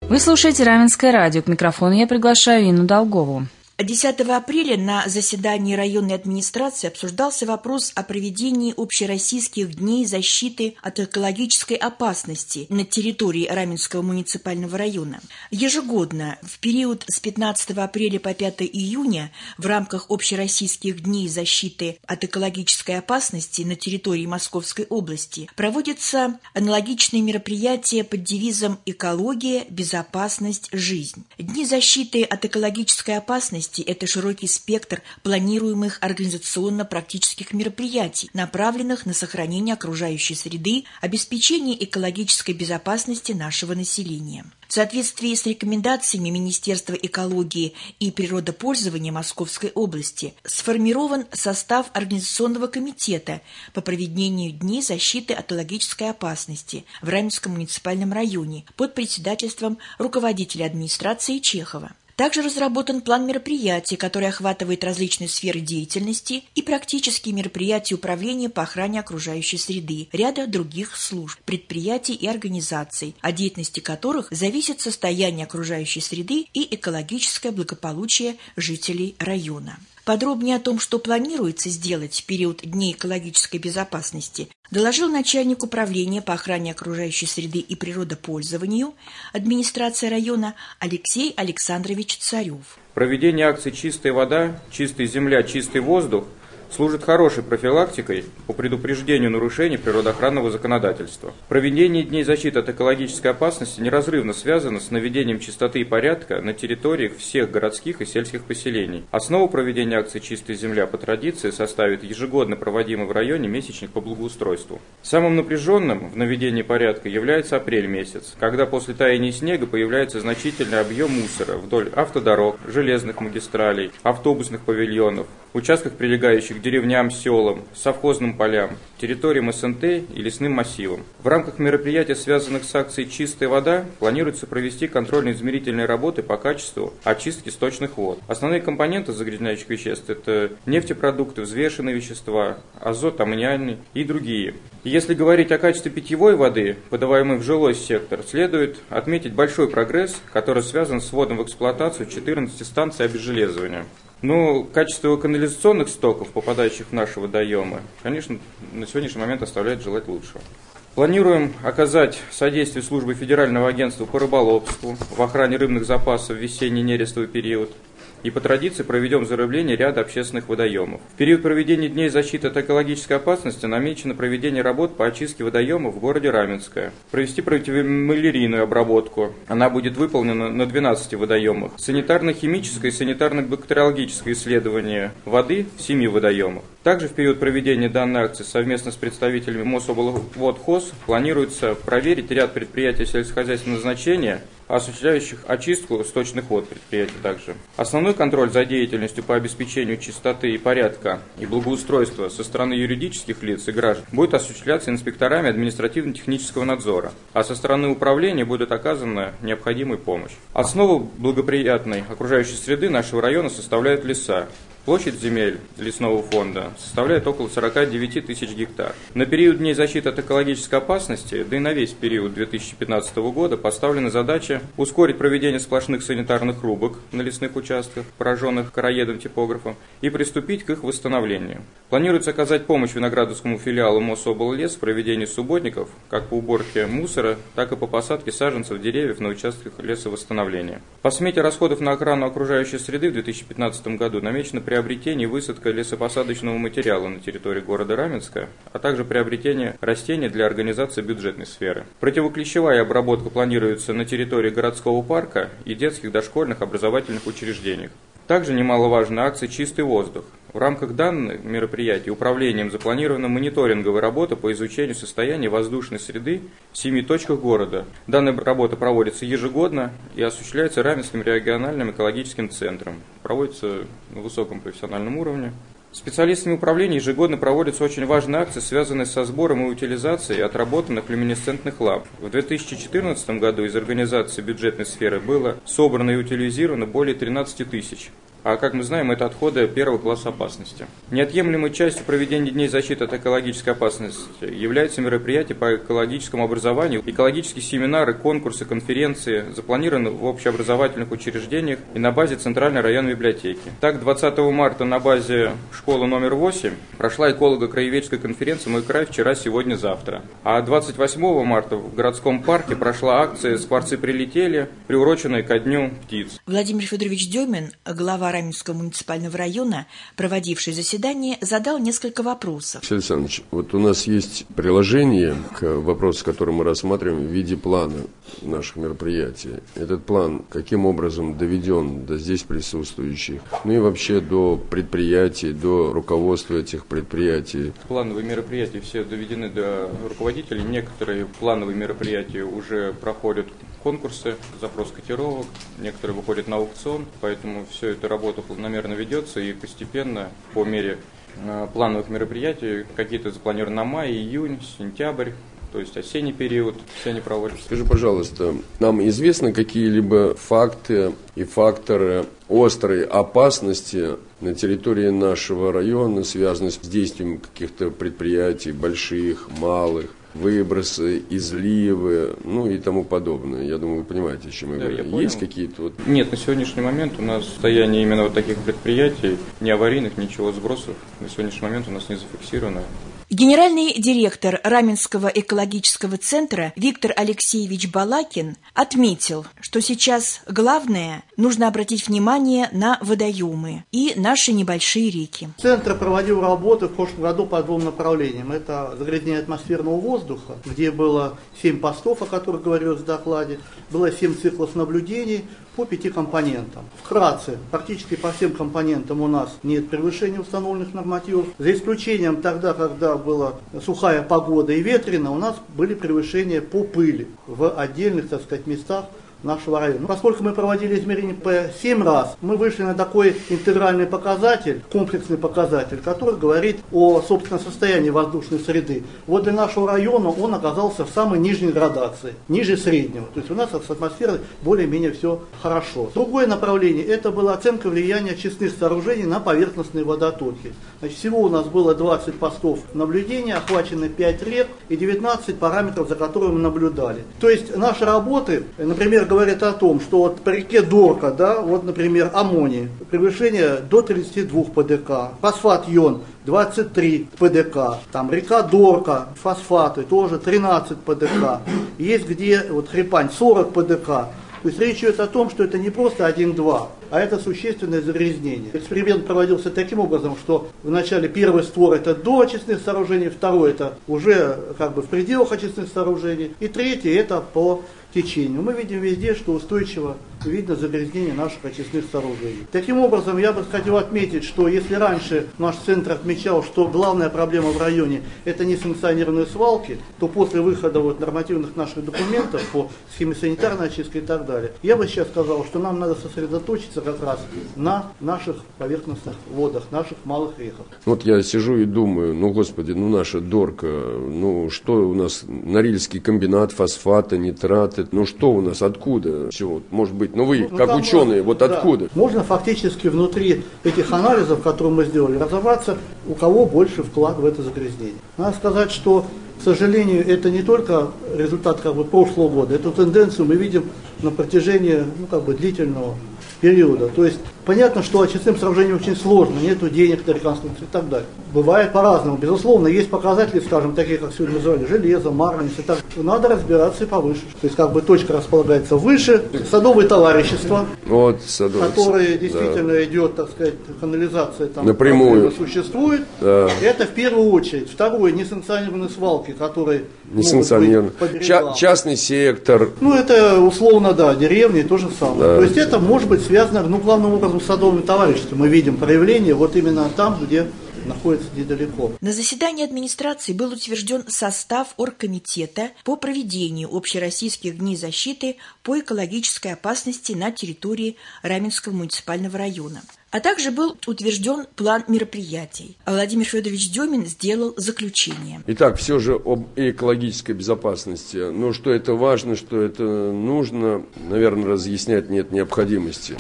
Вы слушаете Раменское радио. К микрофону я приглашаю Инну Долгову. 10 апреля на заседании районной администрации обсуждался вопрос о проведении общероссийских дней защиты от экологической опасности на территории Раменского муниципального района. Ежегодно в период с 15 апреля по 5 июня в рамках общероссийских дней защиты от экологической опасности на территории Московской области проводятся аналогичные мероприятия под девизом «Экология, безопасность, жизнь». Дни защиты от экологической опасности – это широкий спектр планируемых организационно-практических мероприятий, направленных на сохранение окружающей среды, обеспечение экологической безопасности нашего населения. В соответствии с рекомендациями Министерства экологии и природопользования Московской области сформирован состав Организационного комитета по проведению Дней защиты от экологической опасности в Раменском муниципальном районе под председательством руководителя администрации Чехова. Также разработан план мероприятий, который охватывает различные сферы деятельности и практические мероприятия управления по охране окружающей среды, ряда других служб, предприятий и организаций, от деятельности которых зависит состояние окружающей среды и экологическое благополучие жителей района. Подробнее о том, что планируется сделать в период Дней экологической безопасности, доложил начальник управления по охране окружающей среды и природопользованию администрации района Алексей Александрович Царев. Проведение акций «Чистая вода», «Чистая земля», «Чистый воздух» служит хорошей профилактикой по предупреждению нарушений природоохранного законодательства. Проведение Дней защиты от экологической опасности неразрывно связано с наведением чистоты и порядка на территориях всех городских и сельских поселений. Основу проведения акции «Чистая земля» по традиции составит ежегодно проводимый в районе месячник по благоустройству. Самым напряженным в наведении порядка является апрель месяц, когда после таяния снега появляется значительный объем мусора вдоль автодорог, железных магистралей, автобусных павильонов, участках, прилегающих к деревням, селам, совхозным полям, территориям СНТ и лесным массивам. В рамках мероприятий, связанных с акцией «Чистая вода», планируется провести контрольно-измерительные работы по качеству очистки сточных вод. Основные компоненты загрязняющих веществ – это нефтепродукты, взвешенные вещества, азот, аммониальный и другие. Если говорить о качестве питьевой воды, подаваемой в жилой сектор, следует отметить большой прогресс, который связан с вводом в эксплуатацию 14 станций обезжелезывания. Но качество канализационных стоков, попадающих в наши водоемы, конечно, на сегодняшний момент оставляет желать лучшего. Планируем оказать содействие службы Федерального агентства по рыболовству в охране рыбных запасов в весенний нерестовый период. И по традиции проведем зарыбление ряда общественных водоемов. В период проведения Дней защиты от экологической опасности намечено проведение работ по очистке водоемов в городе Раменское. Провести противомалярийную обработку. Она будет выполнена на 12 водоемах. Санитарно-химическое и санитарно-бактериологическое исследование воды в 7 водоемах. Также в период проведения данной акции совместно с представителями Мособлводхоз планируется проверить ряд предприятий сельскохозяйственного значения, осуществляющих очистку сточных вод предприятий также. Основной контроль за деятельностью по обеспечению чистоты и порядка и благоустройства со стороны юридических лиц и граждан будет осуществляться инспекторами административно-технического надзора, а со стороны управления будет оказана необходимая помощь. Основу благоприятной окружающей среды нашего района составляют леса. Площадь земель лесного фонда составляет около 49 тысяч гектар. На период Дней защиты от экологической опасности, да и на весь период 2015 года поставлена задача ускорить проведение сплошных санитарных рубок на лесных участках, пораженных короедом-типографом, и приступить к их восстановлению. Планируется оказать помощь виноградовскому филиалу Мособллес в проведении субботников как по уборке мусора, так и по посадке саженцев деревьев на участках лесовосстановления. По смете расходов на охрану окружающей среды в 2015 году намечено приобретение и высадка лесопосадочного материала на территории города Раменска, а также приобретение растений для организации бюджетной сферы. Противоклещевая обработка планируется на территории городского парка и детских дошкольных образовательных учреждениях. Также немаловажна акция «Чистый воздух». В рамках данных мероприятий управлением запланирована мониторинговая работа по изучению состояния воздушной среды в 7 точках города. Данная работа проводится ежегодно и осуществляется Раменским региональным экологическим центром. Проводится на высоком профессиональном уровне. Специалистами управления ежегодно проводятся очень важные акции, связанные со сбором и утилизацией отработанных люминесцентных ламп. В 2014 году из организации бюджетной сферы было собрано и утилизировано более 13 тысяч а, как мы знаем, это отходы первого класса опасности. Неотъемлемой частью проведения Дней защиты от экологической опасности являются мероприятия по экологическому образованию, экологические семинары, конкурсы, конференции, запланированы в общеобразовательных учреждениях и на базе Центральной районной библиотеки. Так, 20 марта на базе школы номер 8 прошла эколого-краеведческая конференция «Мой край. Вчера, сегодня, завтра». А 28 марта в городском парке прошла акция «Скворцы прилетели», приуроченная ко Дню птиц. Владимир Федорович Демин, глава Раменского муниципального района, проводивший заседание, задал несколько вопросов. Алексей Александрович, вот у нас есть приложение к вопросу, который мы рассматриваем в виде плана наших мероприятий. Этот план каким образом доведен до здесь присутствующих, ну и вообще до предприятий, до руководства этих предприятий? Плановые мероприятия все доведены до руководителей. Некоторые плановые мероприятия уже проходят конкурсы, запрос котировок, некоторые выходят на аукцион, поэтому все эта работа планомерно ведется и постепенно по мере плановых мероприятий, какие-то запланированы на май, июнь, сентябрь, то есть осенний период, все они проводятся. Скажи, пожалуйста, нам известны какие-либо факты и факторы острой опасности на территории нашего района, связанные с действием каких-то предприятий, больших, малых, выбросы, изливы, ну и тому подобное? Я думаю, вы понимаете, о чем я говорю. Есть какие-то вот... Нет, на сегодняшний момент у нас состояние именно вот таких предприятий, ни аварийных, ничего сбросов, на сегодняшний момент у нас не зафиксировано. Генеральный директор Раменского экологического центра Виктор Алексеевич Балакин отметил, что сейчас главное – нужно обратить внимание на водоемы и наши небольшие реки. Центр проводил работы в прошлом году по двум направлениям. Это загрязнение атмосферного воздуха, где было 7 постов, о которых говорилось в докладе, было 7 циклов наблюдений по 5 компонентам. Вкратце, практически по всем компонентам у нас нет превышения установленных нормативов. За исключением тогда, когда была сухая погода и ветрено, у нас были превышения по пыли в отдельных, так сказать, местах нашего района. Поскольку мы проводили измерения по 7 раз, мы вышли на такой интегральный показатель, комплексный показатель, который говорит о собственном состоянии воздушной среды. Вот для нашего района он оказался в самой нижней градации, ниже среднего. То есть у нас с атмосферой более-менее все хорошо. Другое направление – это была оценка влияния очистных сооружений на поверхностные водотоки. Значит, всего у нас было 20 постов наблюдения, охвачено 5 рек и 19 параметров, за которыми мы наблюдали. То есть наши работы, например, говорят о том, что вот по реке Дорка, да, вот, например, аммоний, превышение до 32 ПДК, фосфат йон 23 ПДК, там река Дорка, фосфаты тоже 13 ПДК, есть где вот хрипань 40 ПДК. То есть речь идет о том, что это не просто 1-2, а это существенное загрязнение. Эксперимент проводился таким образом, что вначале первый створ это до очистных сооружений, второй это уже как бы в пределах очистных сооружений, и третий это по течению. Мы видим везде, что устойчиво видно загрязнение наших очистных сооружений. Таким образом, я бы хотел отметить, что если раньше наш центр отмечал, что главная проблема в районе это несанкционированные свалки, то после выхода вот нормативных наших документов по схеме санитарной очистки и так далее, я бы сейчас сказал, что нам надо сосредоточиться как раз на наших поверхностных водах, наших малых реках. Вот я сижу и думаю, ну господи, ну наша Дорка, ну что у нас, Норильский комбинат, фосфаты, нитраты, ну что у нас, откуда все, может быть, ну вы, как ученые, вот да, откуда? Можно фактически внутри этих анализов, которые мы сделали, разобраться, у кого больше вклад в это загрязнение. Надо сказать, что, к сожалению, это не только результат как бы прошлого года, эту тенденцию мы видим на протяжении длительного периода. То есть понятно, что очистным сооружениям очень сложно, нету денег на реконструкцию и так далее. Бывает по-разному. Безусловно, есть показатели, скажем, такие, как сегодня называли, железо, марганец и так далее. Надо разбираться и повыше. То есть точка располагается выше. Садовые товарищества, вот, которые действительно идет, так сказать, канализация там напрямую существует. Да. Это в первую очередь. Второе, несанкционированные свалки, которые несанкционированные. Частный сектор. Ну, это условно, да, деревни, то же самое. Да. То есть это может быть связано, главным образом, с садовыми товариществами. Мы видим проявление вот именно там, где находится недалеко. На заседании администрации был утвержден состав оргкомитета по проведению общероссийских дней защиты по экологической опасности на территории Раменского муниципального района. А также был утвержден план мероприятий. А Владимир Федорович Демин сделал заключение. Итак, все же об экологической безопасности. Но что это важно, что это нужно, наверное, разъяснять нет необходимости.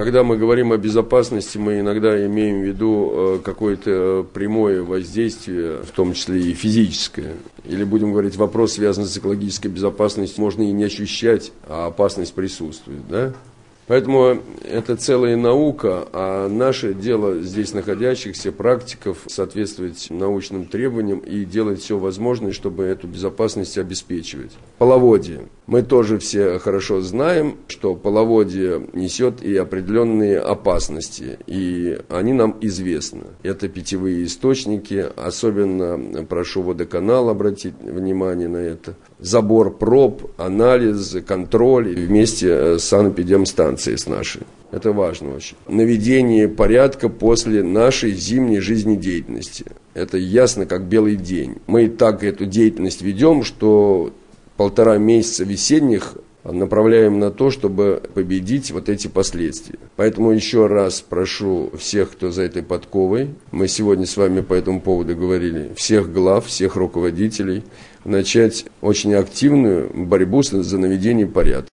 Когда мы говорим о безопасности, мы иногда имеем в виду какое-то прямое воздействие, в том числе и физическое. Или, будем говорить, вопрос, связанный с экологической безопасностью, можно и не ощущать, а опасность присутствует, да? Поэтому это целая наука, а наше дело здесь находящихся практиков соответствовать научным требованиям и делать все возможное, чтобы эту безопасность обеспечивать. Половодье. Мы тоже все хорошо знаем, что половодье несет и определенные опасности, и они нам известны. Это питьевые источники, особенно прошу водоканал обратить внимание на это. Забор проб, анализ, контроль вместе с санэпидемстанцией с нашей. Это важно очень. Наведение порядка после нашей зимней жизнедеятельности. Это ясно, как белый день. Мы и так эту деятельность ведем, что 1,5 месяца весенних направляем на то, чтобы победить вот эти последствия. Поэтому еще раз прошу всех, кто за этой подковой, мы сегодня с вами по этому поводу говорили, всех глав, всех руководителей, начать очень активную борьбу за наведение порядка.